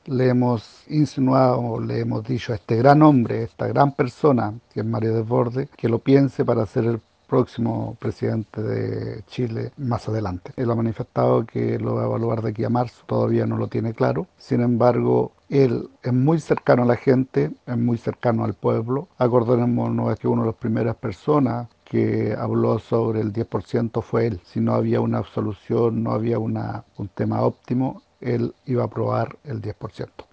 le hemos insinuado, le hemos dicho a este gran hombre, esta gran persona, que es Mario Desbordes, que lo piense para ser el próximo presidente de Chile más adelante. Él ha manifestado que lo va a evaluar de aquí a marzo, todavía no lo tiene claro. Sin embargo, él es muy cercano a la gente, es muy cercano al pueblo. Acordémonos que una de las primeras personas que habló sobre el 10% fue él. Si no había una absolución, no había un tema óptimo, él iba a aprobar el 10%.